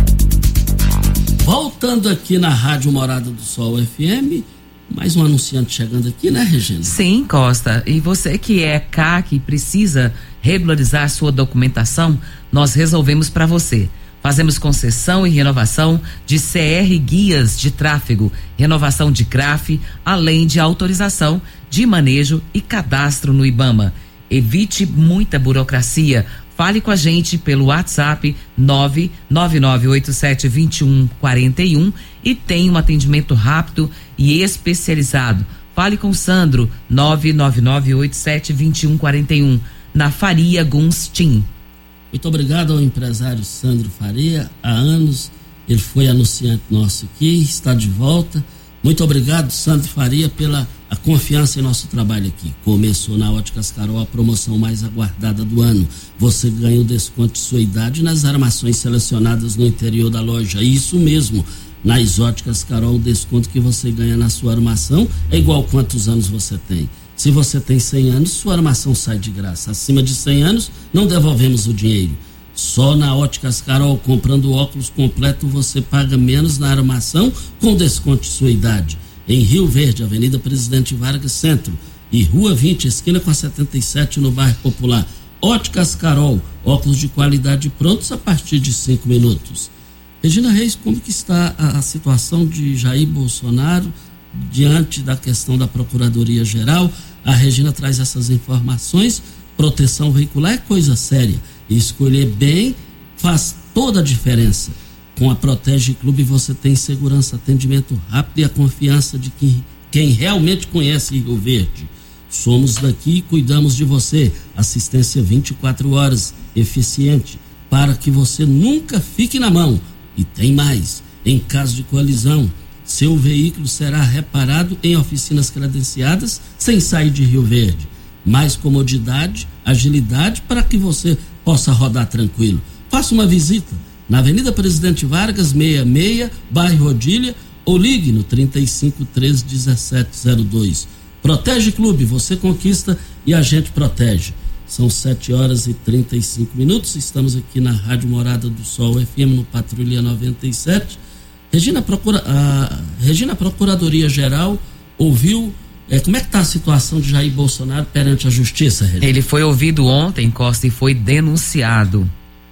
Voltando aqui na Rádio Morada do Sol F M, mais um anunciante chegando aqui, né, Regina? Sim, Costa. E você que é C A C e precisa regularizar sua documentação, nós resolvemos para você. Fazemos concessão e renovação de C R guias de tráfego, renovação de C R A F, além de autorização de manejo e cadastro no IBAMA. Evite muita burocracia. Fale com a gente pelo WhatsApp nove nove nove oito sete dois um quatro um e tem um atendimento rápido e especializado. Fale com Sandro nove nove nove oito sete dois um quatro um na Faria Gunstin. Muito obrigado ao empresário Sandro Faria. Há anos ele foi anunciante nosso aqui, está de volta. Muito obrigado, Sandro Faria, pela a confiança em nosso trabalho aqui. Começou na Óticas Carol a promoção mais aguardada do ano. Você ganha o desconto de sua idade nas armações selecionadas no interior da loja. Isso mesmo, nas Óticas Carol, o desconto que você ganha na sua armação é igual quantos anos você tem. Se você tem cem anos, sua armação sai de graça. Acima de cem anos, não devolvemos o dinheiro. Só na Óticas Carol, comprando óculos completo, você paga menos na armação com desconto de sua idade. Em Rio Verde, Avenida Presidente Vargas Centro e Rua vinte, esquina com a setenta e sete, no bairro Popular. Óticas Carol, óculos de qualidade prontos a partir de cinco minutos. Regina Reis, como que está a, a situação de Jair Bolsonaro diante da questão da Procuradoria-Geral? A Regina traz essas informações. Proteção veicular é coisa séria. E escolher bem faz toda a diferença. Com a Protege Clube você tem segurança, atendimento rápido e a confiança de quem, quem realmente conhece Rio Verde. Somos daqui e cuidamos de você. Assistência vinte e quatro horas, eficiente, para que você nunca fique na mão. E tem mais, em caso de colisão, seu veículo será reparado em oficinas credenciadas sem sair de Rio Verde. Mais comodidade, agilidade para que você possa rodar tranquilo. Faça uma visita na Avenida Presidente Vargas, sessenta e seis, bairro Odília, ou ligue no trinta e cinco, treze, dezessete zero dois. Protege Clube, você conquista e a gente protege. São sete horas e trinta e cinco minutos, estamos aqui na Rádio Morada do Sol F M, no Patrulha noventa e sete. Regina, procura, a Regina Procuradoria Geral ouviu, é, como é que está a situação de Jair Bolsonaro perante a Justiça, Regina? Ele foi ouvido ontem, Costa, e foi denunciado.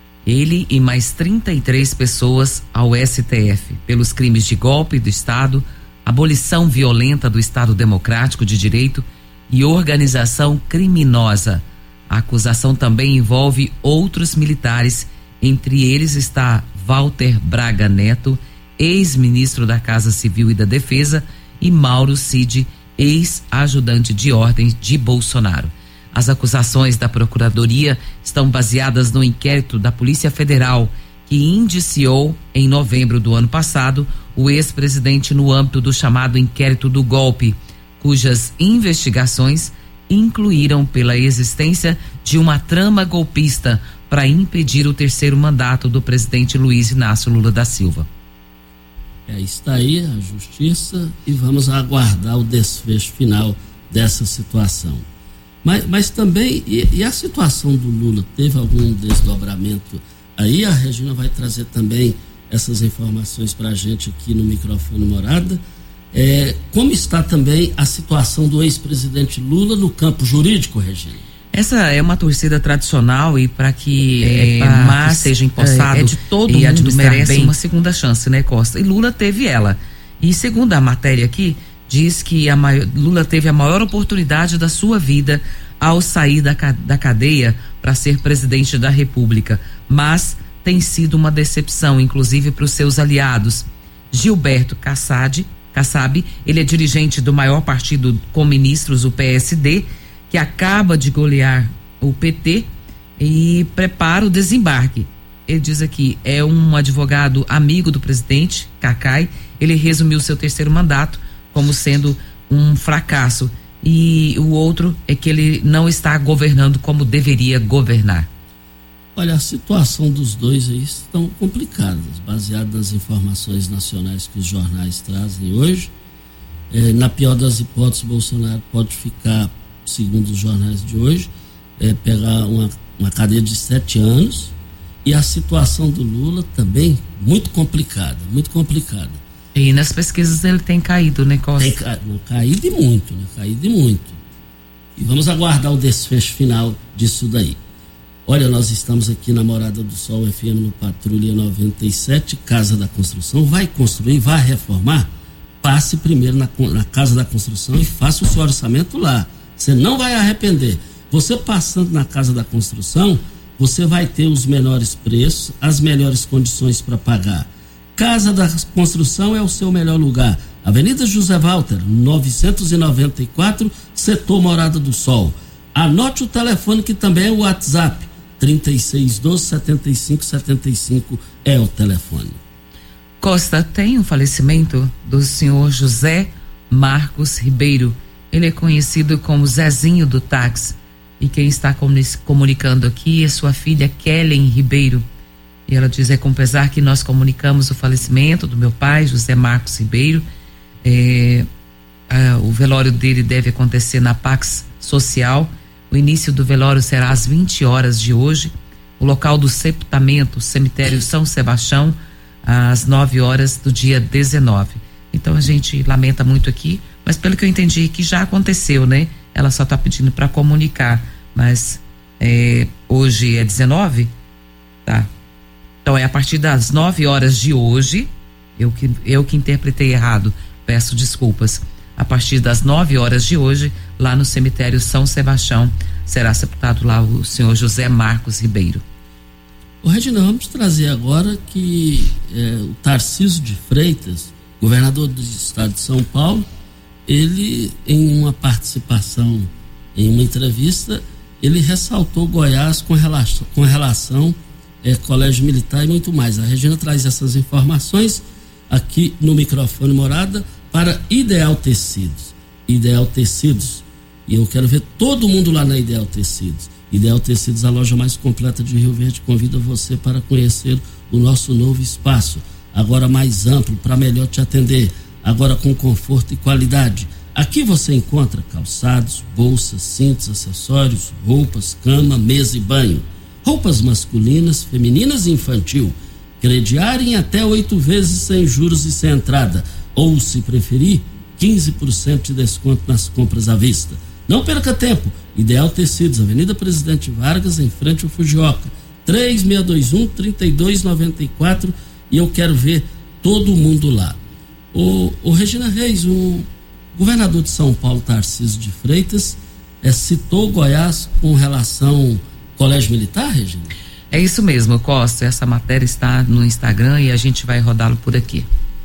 Ele e mais trinta e três pessoas ao S T F pelos crimes de golpe do Estado, abolição violenta do Estado Democrático de Direito e organização criminosa. A acusação também envolve outros militares, entre eles está Walter Braga Neto, ex-ministro da Casa Civil e da Defesa, e Mauro Cid, ex-ajudante de ordens de Bolsonaro. As acusações da Procuradoria estão baseadas no inquérito da Polícia Federal, que indiciou, em novembro do ano passado, o ex-presidente no âmbito do chamado inquérito do golpe, cujas investigações incluíram pela existência de uma trama golpista para impedir o terceiro mandato do presidente Luiz Inácio Lula da Silva. É, está aí a Justiça e vamos aguardar o desfecho final dessa situação. Mas, mas também, e, e a situação do Lula, teve algum desdobramento? Aí a Regina vai trazer também essas informações para a gente aqui no microfone Morada. É, como está também a situação do ex-presidente Lula no campo jurídico, Regina? Essa é uma torcida tradicional e para que, é, é, mas, que seja empossado é, é de todo e mundo merece bem uma segunda chance, né, Costa? E Lula teve ela. E segundo a matéria aqui, diz que a maior, Lula teve a maior oportunidade da sua vida ao sair da, da cadeia para ser presidente da República, mas tem sido uma decepção, inclusive para os seus aliados. Gilberto Kassab, Kassab, ele é dirigente do maior partido com ministros, o P S D, que acaba de golear o P T e prepara o desembarque. Ele diz aqui, é um advogado amigo do presidente, Cacai. Ele resumiu seu terceiro mandato como sendo um fracasso, e o outro é que ele não está governando como deveria governar. Olha, a situação dos dois aí estão complicadas, baseado nas informações nacionais que os jornais trazem hoje. É, na pior das hipóteses, Bolsonaro pode ficar, segundo os jornais de hoje, é, pegar uma, uma cadeia de sete anos, e a situação do Lula também muito complicada, muito complicada. E nas pesquisas ele tem caído, né, Costa? Tem ca... não, caído e muito, né? Caído e muito. E vamos aguardar o desfecho final disso daí. Olha, nós estamos aqui na Morada do Sol F M, no Patrulha noventa e sete, Casa da Construção. Vai construir, vai reformar? Passe primeiro na, na Casa da Construção e faça o seu orçamento lá. Você não vai arrepender. Você passando na Casa da Construção, você vai ter os menores preços, as melhores condições para pagar. Casa da Construção é o seu melhor lugar. Avenida José Walter, novecentos e noventa e quatro, setor Morada do Sol. Anote o telefone, que também é o WhatsApp. trinta e seis, doze, setenta e cinco, setenta e cinco é o telefone. Costa, tem o falecimento do senhor José Marcos Ribeiro. Ele é conhecido como Zezinho do táxi. E quem está comunicando aqui é sua filha Kellen Ribeiro. E ela diz, é com pesar que nós comunicamos o falecimento do meu pai, José Marcos Ribeiro. É, a, o velório dele deve acontecer na Pax Social. O início do velório será às vinte horas de hoje, o local do sepultamento, cemitério São Sebastião, às nove horas do dia dezenove. Então a gente lamenta muito aqui, mas pelo que eu entendi que já aconteceu, né? Ela só está pedindo para comunicar, mas é, hoje é dezenove, tá? Então é a partir das nove horas de hoje, eu que, eu que interpretei errado, peço desculpas. A partir das nove horas de hoje, lá no cemitério São Sebastião, será sepultado lá o senhor José Marcos Ribeiro. Ô Regina, vamos trazer agora que é, o Tarcísio de Freitas, governador do estado de São Paulo, ele, em uma participação, em uma entrevista, ele ressaltou Goiás com relação, com relação é, colégio militar e muito mais. A Regina traz essas informações aqui no microfone Morada para Ideal Tecidos. Ideal Tecidos, e eu quero ver todo mundo lá na Ideal Tecidos. Ideal Tecidos, a loja mais completa de Rio Verde, convida você para conhecer o nosso novo espaço, agora mais amplo, para melhor te atender, agora com conforto e qualidade. Aqui você encontra calçados, bolsas, cintos, acessórios, roupas, cama, mesa e banho, roupas masculinas, femininas e infantil, crediário em até oito vezes sem juros e sem entrada, ou, se preferir, quinze por cento de desconto nas compras à vista. Não perca tempo. Ideal Tecidos, Avenida Presidente Vargas, em frente ao Fujioka, três seis dois um, três dois nove quatro, e eu quero ver todo mundo lá. O, o Regina Reis, o governador de São Paulo, Tarcísio de Freitas, é, citou Goiás com relação ao colégio militar, Regina? É isso mesmo, Costa. Essa matéria está no Instagram e a gente vai rodá-lo por aqui.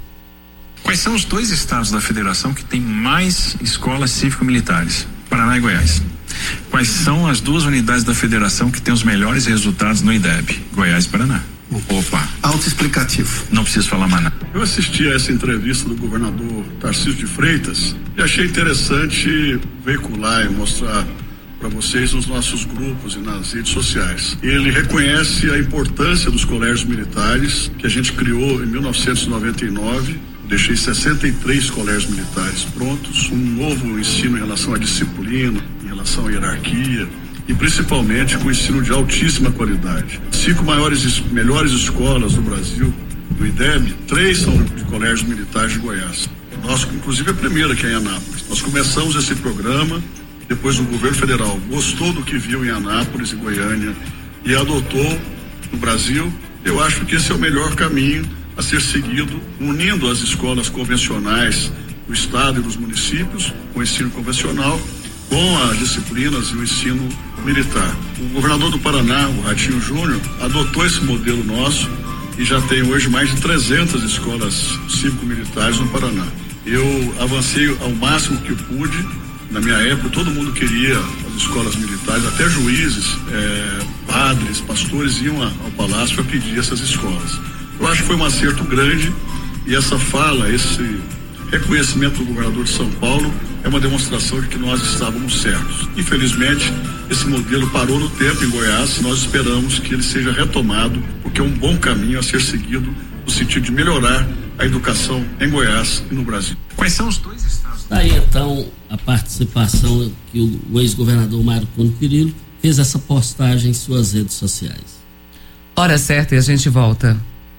Quais são os dois estados da federação que tem mais escolas cívico-militares? Paraná e Goiás. Quais são as duas unidades da federação que têm os melhores resultados no I D E B? Goiás e Paraná. Opa. Autoexplicativo. Não preciso falar mais nada. Eu assisti a essa entrevista do governador Tarcísio de Freitas e achei interessante veicular e mostrar para vocês nos nossos grupos e nas redes sociais. Ele reconhece a importância dos colégios militares que a gente criou em mil novecentos e noventa e nove. Deixei sessenta e três colégios militares prontos, um novo ensino em relação à disciplina, em relação à hierarquia e principalmente com ensino de altíssima qualidade. Cinco maiores, melhores escolas do Brasil, do I D E B, três são de colégios militares de Goiás. Nós, inclusive, a primeira que é em Anápolis. Nós começamos esse programa, depois o governo federal gostou do que viu em Anápolis e Goiânia e adotou no Brasil. Eu acho que esse é o melhor caminho a ser seguido, unindo as escolas convencionais do estado e dos municípios, com o ensino convencional, com as disciplinas e o ensino militar. O governador do Paraná, o Ratinho Júnior, adotou esse modelo nosso e já tem hoje mais de trezentas escolas cívico-militares no Paraná. Eu avancei ao máximo que pude. Na minha época, todo mundo queria as escolas militares, até juízes, eh, padres, pastores iam ao palácio para pedir essas escolas. Eu acho que foi um acerto grande e essa fala, esse reconhecimento do governador de São Paulo é uma demonstração de que nós estávamos certos. Infelizmente, esse modelo parou no tempo em Goiás. Nós esperamos que ele seja retomado, porque é um bom caminho a ser seguido no sentido de melhorar a educação em Goiás e no Brasil. Quais são os dois estados? Daí então a participação que o, o ex-governador Mário Cunha Perillo fez essa postagem em suas redes sociais. Hora certa e a gente volta.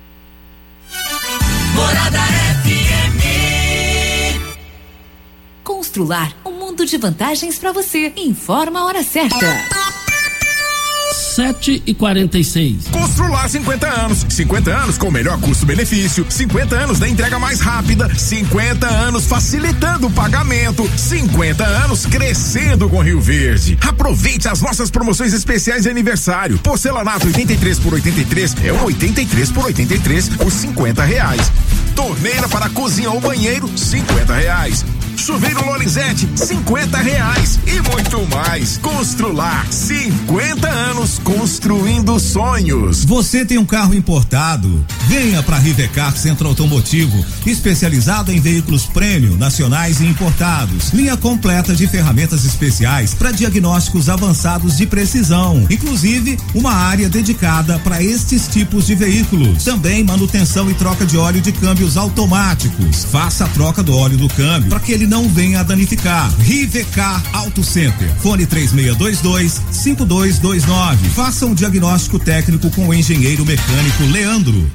Morada F M. Constrular um mundo de vantagens para você. Informa a hora certa. sete e quarenta e seis. Constrular cinquenta anos. cinquenta anos com o melhor custo-benefício. cinquenta anos da entrega mais rápida. cinquenta anos facilitando o pagamento. cinquenta anos crescendo com Rio Verde. Aproveite as nossas promoções especiais de aniversário. Porcelanato oitenta e três por oitenta e três é um oitenta e três por oitenta e três por cinquenta reais. Torneira para cozinha ou banheiro, cinquenta reais. Chuveiro Lorenzetti, cinquenta reais e muito mais. Constrular cinquenta anos construindo sonhos. Você tem um carro importado? Venha para Rivecar Centro Automotivo, especializado em veículos prêmio, nacionais e importados. Linha completa de ferramentas especiais para diagnósticos avançados de precisão, inclusive uma área dedicada para estes tipos de veículos. Também manutenção e troca de óleo de câmbios automáticos. Faça a troca do óleo do câmbio para que ele não não venha a danificar. Rivecar Auto Center. Fone três seis dois dois, cinco dois dois nove. Faça um diagnóstico técnico com o engenheiro mecânico Leandro.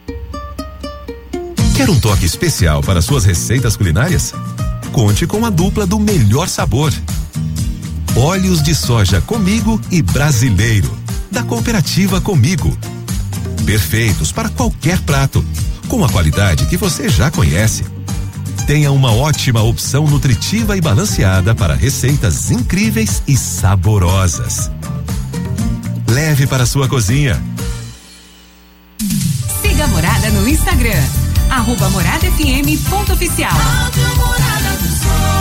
Quer um toque especial para suas receitas culinárias? Conte com a dupla do melhor sabor. Óleos de soja Comigo e Brasileiro, da cooperativa Comigo. Perfeitos para qualquer prato, com a qualidade que você já conhece. Tenha uma ótima opção nutritiva e balanceada para receitas incríveis e saborosas. Leve para sua cozinha. Siga a Morada no Instagram, arroba Morada F M ponto oficial. Morada do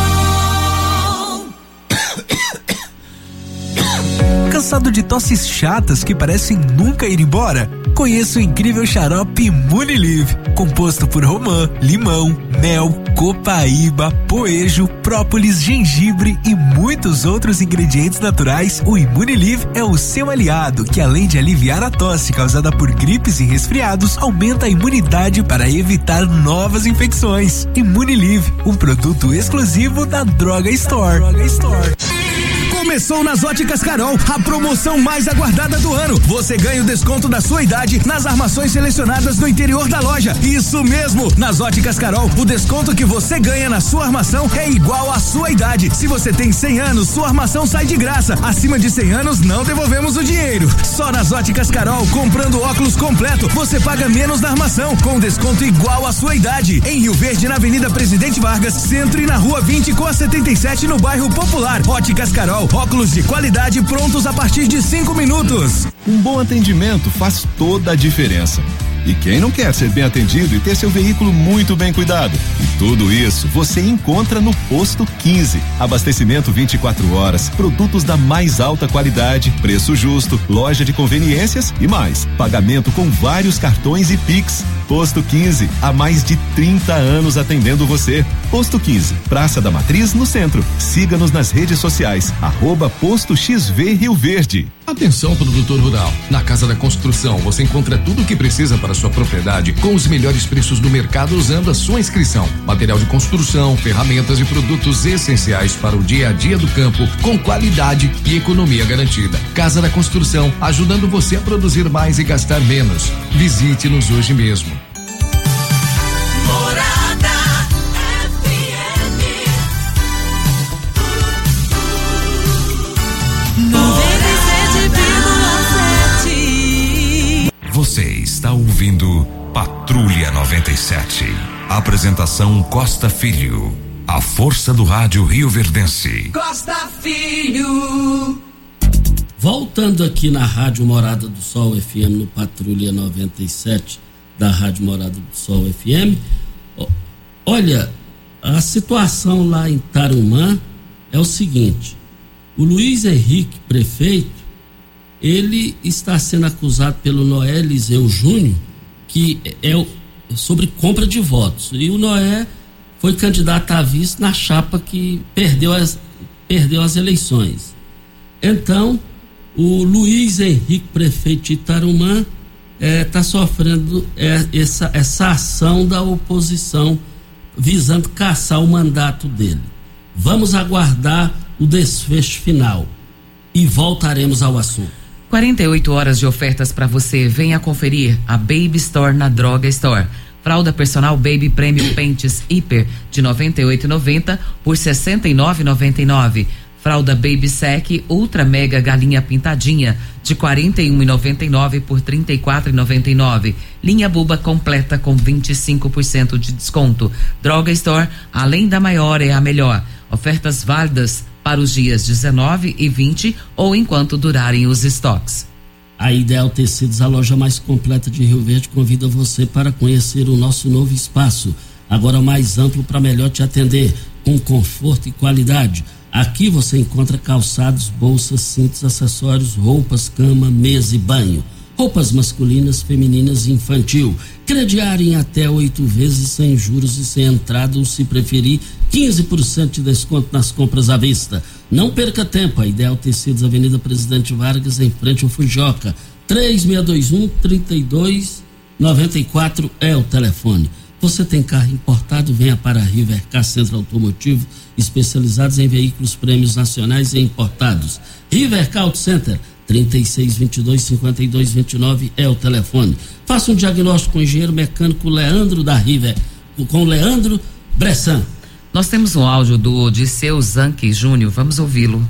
Sol. Cansado de tosses chatas que parecem nunca ir embora? Conheça o incrível xarope Imunilive, composto por romã, limão, mel, copaíba, poejo, própolis, gengibre e muitos outros ingredientes naturais. O Imunilive é o seu aliado, que além de aliviar a tosse causada por gripes e resfriados, aumenta a imunidade para evitar novas infecções. Imunilive, um produto exclusivo da Droga Store. Droga Store. Começou nas Óticas Carol, a promoção mais aguardada do ano. Você ganha o desconto da sua idade nas armações selecionadas no interior da loja. Isso mesmo, nas Óticas Carol, o desconto que você ganha na sua armação é igual à sua idade. Se você tem cem anos, sua armação sai de graça. Acima de cem anos, não devolvemos o dinheiro. Só nas Óticas Carol, comprando óculos completo, você paga menos na armação, com desconto igual à sua idade. Em Rio Verde, na Avenida Presidente Vargas, Centro, e na Rua vinte com a setenta e sete, no bairro Popular. Óticas Carol, óculos de qualidade prontos a partir de cinco minutos. Um bom atendimento faz toda a diferença. E quem não quer ser bem atendido e ter seu veículo muito bem cuidado? E tudo isso você encontra no Posto quinze. Abastecimento vinte e quatro horas, produtos da mais alta qualidade, preço justo, loja de conveniências e mais. Pagamento com vários cartões e Pix. Posto quinze, há mais de trinta anos atendendo você. Posto quinze, Praça da Matriz, no centro. Siga-nos nas redes sociais, arroba Posto X V Rio Verde. Atenção, produtor rural. Na Casa da Construção você encontra tudo o que precisa para sua propriedade com os melhores preços do mercado usando a sua inscrição. Material de construção, ferramentas e produtos essenciais para o dia a dia do campo com qualidade e economia garantida. Casa da Construção, ajudando você a produzir mais e gastar menos. Visite-nos hoje mesmo. Você está ouvindo Patrulha noventa e sete. Apresentação Costa Filho. A força do rádio rioverdense. Costa Filho. Voltando aqui na Rádio Morada do Sol F M, no Patrulha noventa e sete da Rádio Morada do Sol F M. Olha, a situação lá em Tarumã é o seguinte: o Luiz Henrique, prefeito, ele está sendo acusado pelo Noé Eliseu Júnior, que é o, sobre compra de votos. E o Noé foi candidato a vice na chapa que perdeu as, perdeu as eleições. Então, o Luiz Henrique, prefeito de Tarumã, está é, sofrendo é, essa, essa ação da oposição visando caçar o mandato dele. Vamos aguardar o desfecho final e voltaremos ao assunto. quarenta e oito horas de ofertas para você. Venha conferir a Baby Store na Droga Store. Fralda personal Baby Premium Pentes Hiper de noventa e oito reais e noventa centavos por sessenta e nove reais e noventa e nove centavos. Fralda Baby Sec Ultra Mega Galinha Pintadinha de quarenta e um reais e noventa e nove centavos por trinta e quatro reais e noventa e nove centavos. Linha Buba completa com vinte e cinco por cento de desconto. Droga Store, além da maior, é a melhor. Ofertas válidas para os dias dezenove e vinte ou enquanto durarem os estoques. A Ideal Tecidos, a loja mais completa de Rio Verde, convida você para conhecer o nosso novo espaço, agora mais amplo para melhor te atender, com conforto e qualidade. Aqui você encontra calçados, bolsas, cintos, acessórios, roupas, cama, mesa e banho. Roupas masculinas, femininas e infantil. Crediário em até oito vezes sem juros e sem entrada, ou se preferir, quinze por cento de desconto nas compras à vista. Não perca tempo, a Ideal Tecidos, Avenida Presidente Vargas, em frente ao Fujoca. três seis dois um, três dois nove quatro é o telefone. Você tem carro importado? Venha para a Rivercar Centro Automotivo, especializados em veículos prêmios nacionais e importados. Rivercar Auto Center, trinta e seis, vinte e dois, cinquenta e dois, vinte e nove é o telefone. Faça um diagnóstico com o engenheiro mecânico Leandro da River, com Leandro Bressan. Nós temos um áudio do Odisseu Zanchi Júnior, vamos ouvi-lo.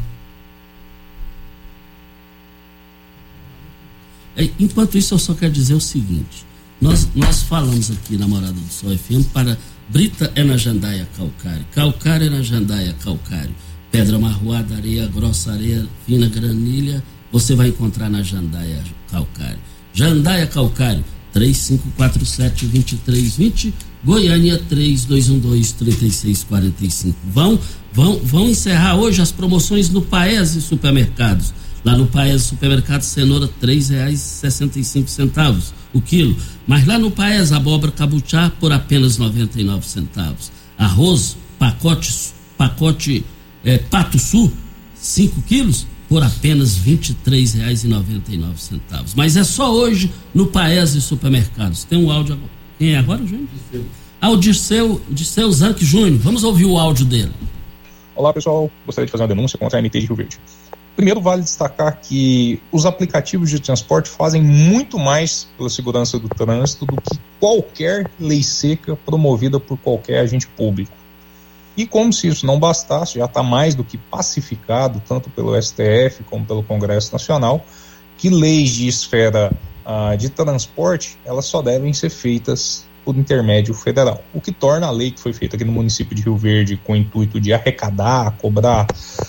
Enquanto isso, eu só quero dizer o seguinte: nós, nós falamos aqui na Morada do Sol F M para brita é na Jandaia Calcário, calcário é na Jandaia Calcário, pedra marroada, areia grossa, areia fina, granilha, você vai encontrar na Jandaia Calcário. Jandaia Calcário, três cinco quatro sete, dois três dois zero, Goiânia três dois um dois, três seis quatro cinco. Vão, vão, vão encerrar hoje as promoções no Paese Supermercados. Lá no Paese Supermercado, cenoura três reais e sessenta e cinco centavos o quilo. Mas lá no Paese, abóbora cabuchá por apenas noventa e nove centavos. Arroz, pacote, pacote é, Pato Sul, cinco quilos, por apenas vinte e três reais e noventa e nove centavos. Mas é só hoje no Paese Supermercados. Tem um áudio agora. Quem é agora, Júnior? Ah, o Dirceu, Dirceu Zanchi Júnior. Vamos ouvir o áudio dele. Olá, pessoal. Gostaria de fazer uma denúncia contra a M T de Rio Verde. Primeiro, vale destacar que os aplicativos de transporte fazem muito mais pela segurança do trânsito do que qualquer lei seca promovida por qualquer agente público. E como se isso não bastasse, já está mais do que pacificado, tanto pelo S T F como pelo Congresso Nacional, que leis de esfera ah, de transporte, elas só devem ser feitas por intermédio federal, o que torna a lei que foi feita aqui no município de Rio Verde com o intuito de arrecadar, cobrar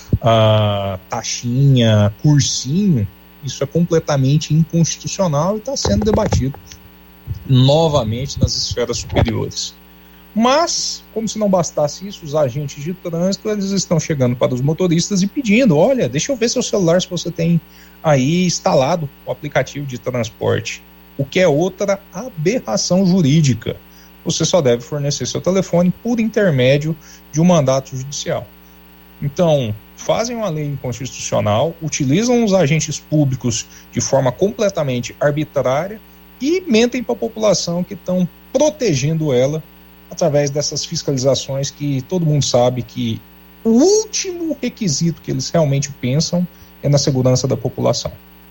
uh, taxinha, cursinho, isso é completamente inconstitucional e está sendo debatido novamente nas esferas superiores. Mas, como se não bastasse isso, os agentes de trânsito, eles estão chegando para os motoristas e pedindo: olha, deixa eu ver seu celular se você tem aí instalado o aplicativo de transporte. O que é outra aberração jurídica. Você só deve fornecer seu telefone por intermédio de um mandato judicial. Então, fazem uma lei inconstitucional, utilizam os agentes públicos de forma completamente arbitrária e mentem para a população que estão protegendo ela através dessas fiscalizações que todo mundo sabe que o último requisito que eles realmente pensam é na segurança da população.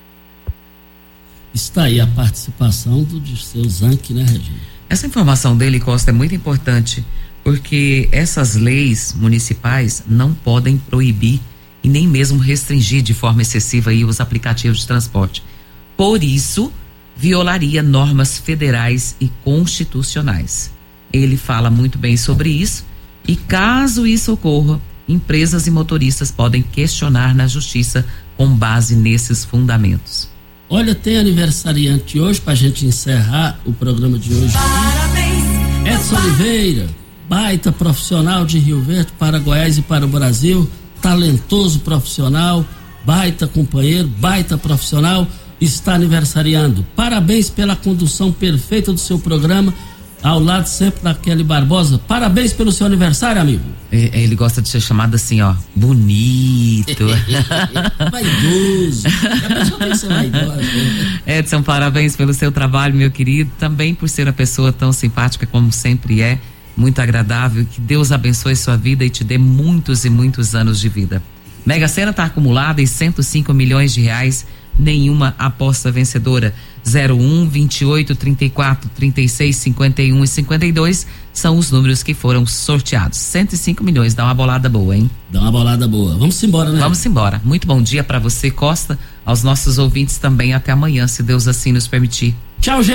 Está aí a participação do Dirceu Zanchi, né, Regina? Essa informação dele, Costa, é muito importante, porque essas leis municipais não podem proibir e nem mesmo restringir de forma excessiva aí os aplicativos de transporte. Por isso, violaria normas federais e constitucionais. Ele fala muito bem sobre isso e, caso isso ocorra, empresas e motoristas podem questionar na justiça com base nesses fundamentos. Olha, tem aniversariante hoje, pra gente encerrar o programa de hoje. Parabéns! Edson Oliveira, baita profissional de Rio Verde, para Goiás e para o Brasil, talentoso profissional, baita companheiro, baita profissional, está aniversariando. Parabéns pela condução perfeita do seu programa, ao lado sempre da Kelly Barbosa. Parabéns pelo seu aniversário, amigo. Ele gosta de ser chamado assim, ó, bonito. Vaidoso. A pessoa tem que ser vaidosa. Edson, parabéns pelo seu trabalho, meu querido. Também por ser uma pessoa tão simpática como sempre é. Muito agradável. Que Deus abençoe sua vida e te dê muitos e muitos anos de vida. Mega Sena está acumulada em cento e cinco milhões de reais. Nenhuma aposta vencedora. zero um, vinte e oito, trinta e quatro, trinta e seis, cinquenta e um e cinquenta e dois são os números que foram sorteados. cento e cinco milhões, dá uma bolada boa, hein? Dá uma bolada boa. Vamos embora, né? Vamos embora. Muito bom dia para você, Costa, aos nossos ouvintes também. Até amanhã, se Deus assim nos permitir. Tchau, gente.